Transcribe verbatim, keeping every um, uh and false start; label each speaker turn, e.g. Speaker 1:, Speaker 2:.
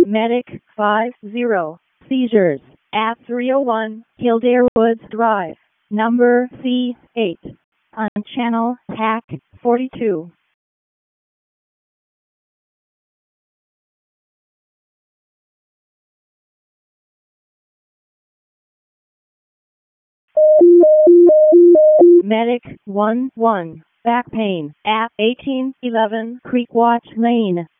Speaker 1: Medic five zero. Seizures at three oh one Kildare Woods Drive, number C eight, on channel Hack forty-two. Medic one one. Back pain at eighteen eleven Creekwatch Lane,